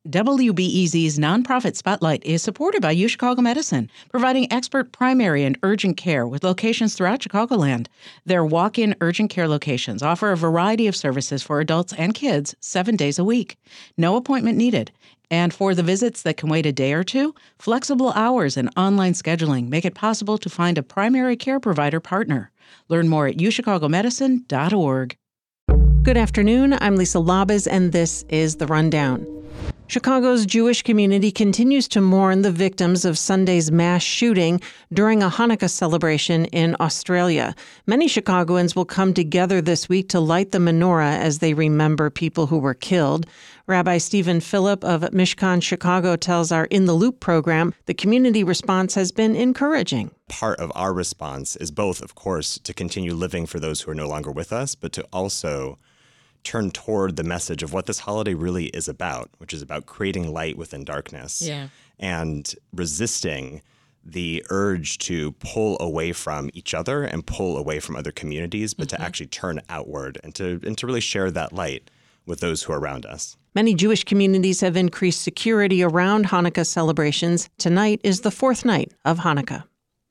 WBEZ's nonprofit Spotlight is supported by UChicago Medicine, providing expert primary and urgent care with locations throughout Chicagoland. Their walk-in urgent care locations offer a variety of services for adults and kids 7 days a week. No appointment needed. And for the visits that can wait a day or two, flexible hours and online scheduling make it possible to find a primary care provider partner. Learn more at uChicagoMedicine.org. Good afternoon. I'm Lisa Labas, and this is The Rundown. Chicago's Jewish community continues to mourn the victims of Sunday's mass shooting during a Hanukkah celebration in Australia. Many Chicagoans will come together this week to light the menorah as they remember people who were killed. Rabbi Stephen Phillip of Mishkan Chicago tells our In the Loop program the community response has been encouraging. Part of our response is both, of course, to continue living for those who are no longer with us, but to also turn toward the message of what this holiday really is about, which is about creating light within darkness and resisting the urge to pull away from each other and pull away from other communities, but to actually turn outward and to really share that light with those who are around us. Many Jewish communities have increased security around Hanukkah celebrations. Tonight is the fourth night of Hanukkah.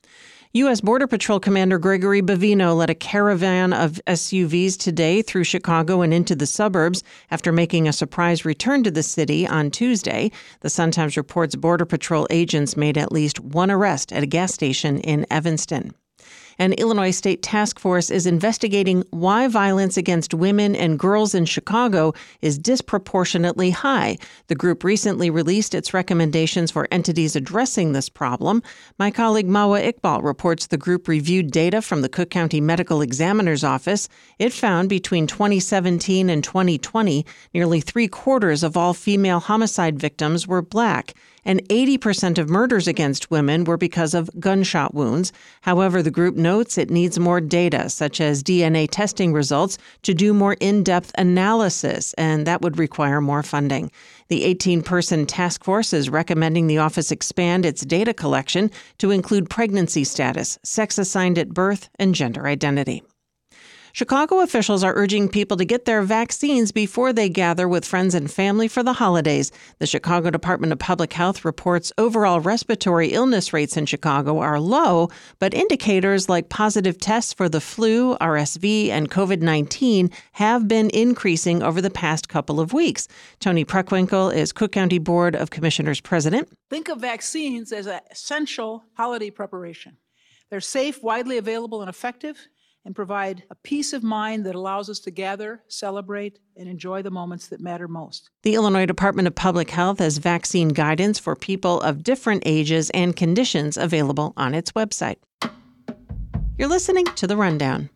U.S. Border Patrol Commander Gregory Bavino led a caravan of SUVs today through Chicago and into the suburbs after making a surprise return to the city on Tuesday. The Sun-Times reports Border Patrol agents made at least one arrest at a gas station in Evanston. An Illinois state task force is investigating why violence against women and girls in Chicago is disproportionately high. The group recently released its recommendations for entities addressing this problem. My colleague Mawa Iqbal reports the group reviewed data from the Cook County Medical Examiner's Office. It found between 2017 and 2020, nearly 3/4 of all female homicide victims were Black, and 80% of murders against women were because of gunshot wounds. However, the group notes it needs more data, such as DNA testing results, to do more in-depth analysis, and that would require more funding. The 18-person task force is recommending the office expand its data collection to include pregnancy status, sex assigned at birth, and gender identity. Chicago officials are urging people to get their vaccines before they gather with friends and family for the holidays. The Chicago Department of Public Health reports overall respiratory illness rates in Chicago are low, but indicators like positive tests for the flu, RSV, and COVID-19 have been increasing over the past couple of weeks. Tony Preckwinkle is Cook County Board of Commissioners president. Think of vaccines as an essential holiday preparation. They're safe, widely available, and effective, and provide a peace of mind that allows us to gather, celebrate, and enjoy the moments that matter most. The Illinois Department of Public Health has vaccine guidance for people of different ages and conditions available on its website. You're listening to The Rundown.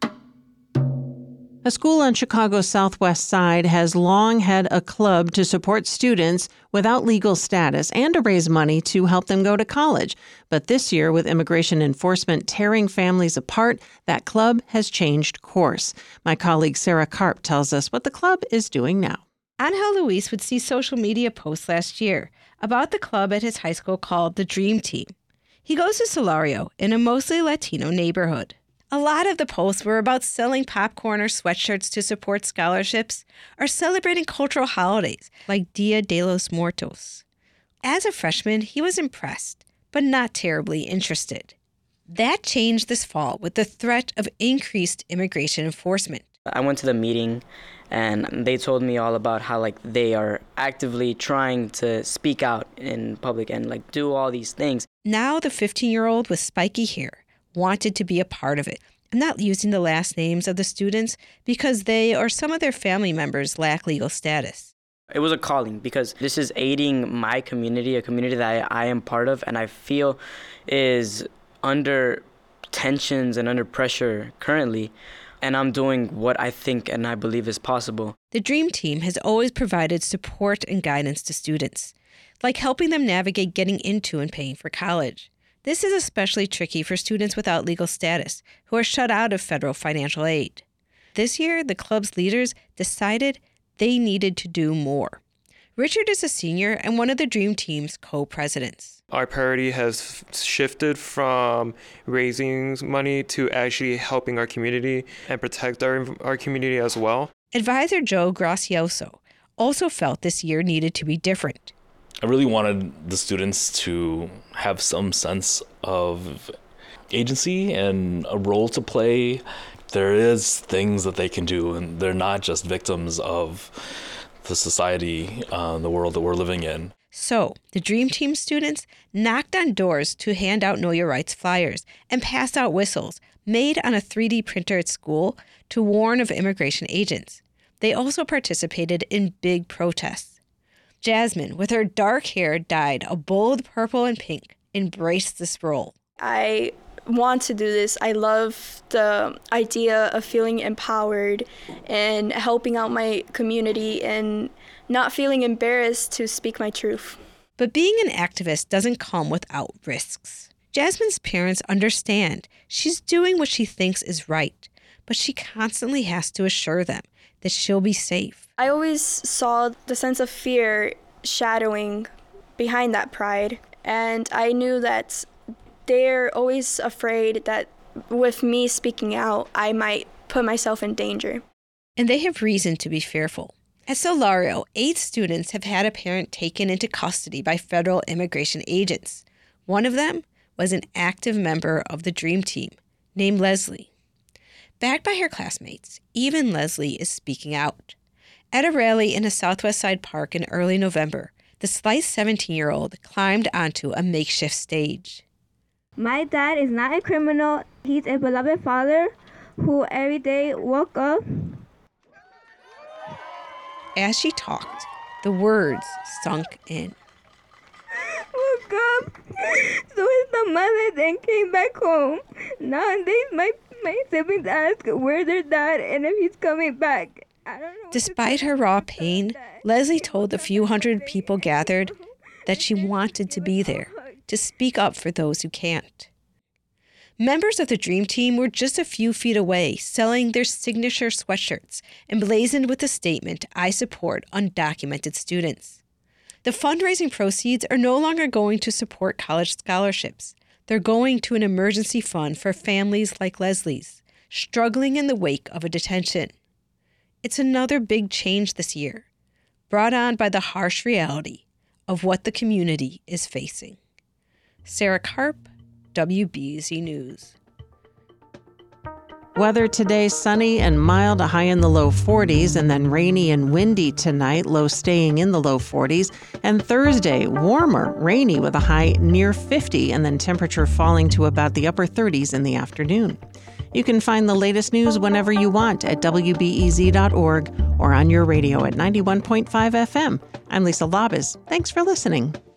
A school on Chicago's southwest side has long had a club to support students without legal status and to raise money to help them go to college. But this year, with immigration enforcement tearing families apart, that club has changed course. My colleague Sarah Karp tells us what the club is doing now. Angel Luis would see social media posts last year about the club at his high school called the Dream Team. He goes to Solario in a mostly Latino neighborhood. A lot of the posts were about selling popcorn or sweatshirts to support scholarships or celebrating cultural holidays like Dia de los Muertos. As a freshman, he was impressed, but not terribly interested. That changed this fall with the threat of increased immigration enforcement. I went to the meeting and they told me all about how they are actively trying to speak out in public and do all these things. Now the 15-year-old with spiky hair wanted to be a part of it. I'm not using the last names of the students because they or some of their family members lack legal status. It was a calling because this is aiding my community, a community that I am part of, and I feel is under tensions and under pressure currently. And I'm doing what I think and I believe is possible. The Dream Team has always provided support and guidance to students, like helping them navigate getting into and paying for college. This is especially tricky for students without legal status who are shut out of federal financial aid. This year, the club's leaders decided they needed to do more. Richard is a senior and one of the Dream Team's co-presidents. Our priority has shifted from raising money to actually helping our community and protect our community as well. Advisor Joe Gracioso also felt this year needed to be different. I really wanted the students to have some sense of agency and a role to play. There is things that they can do, and they're not just victims of the society, the world that we're living in. So, the Dream Team students knocked on doors to hand out Know Your Rights flyers and passed out whistles made on a 3D printer at school to warn of immigration agents. They also participated in big protests. Jasmine, with her dark hair dyed a bold purple and pink, embraced this role. I want to do this. I love the idea of feeling empowered and helping out my community and not feeling embarrassed to speak my truth. But being an activist doesn't come without risks. Jasmine's parents understand she's doing what she thinks is right, but she constantly has to assure them that she'll be safe. I always saw the sense of fear shadowing behind that pride, and I knew that they're always afraid that with me speaking out, I might put myself in danger. And they have reason to be fearful. At Solario, 8 students have had a parent taken into custody by federal immigration agents. One of them was an active member of the Dream Team named Leslie. Backed by her classmates, even Leslie is speaking out. At a rally in a Southwest Side park in early November, the slight 17-year-old climbed onto a makeshift stage. My dad is not a criminal. He's a beloved father who every day woke up. As she talked, the words sunk in. Woke up, so his mother then came back home. Nowadays, my siblings ask where their dad and if he's coming back. I don't know. Despite her raw pain, Leslie told the few hundred people gathered that she wanted to be there, to speak up for those who can't. Members of the Dream Team were just a few feet away, selling their signature sweatshirts, emblazoned with the statement, "I support undocumented students." The fundraising proceeds are no longer going to support college scholarships. They're going to an emergency fund for families like Leslie's, struggling in the wake of a detention. It's another big change this year, brought on by the harsh reality of what the community is facing. Sarah Karp, WBEZ News. Weather today, sunny and mild, a high in the low 40s, and then rainy and windy tonight, low staying in the low 40s. And Thursday, warmer, rainy with a high near 50, and then temperature falling to about the upper 30s in the afternoon. You can find the latest news whenever you want at WBEZ.org or on your radio at 91.5 FM. I'm Lisa Labas. Thanks for listening.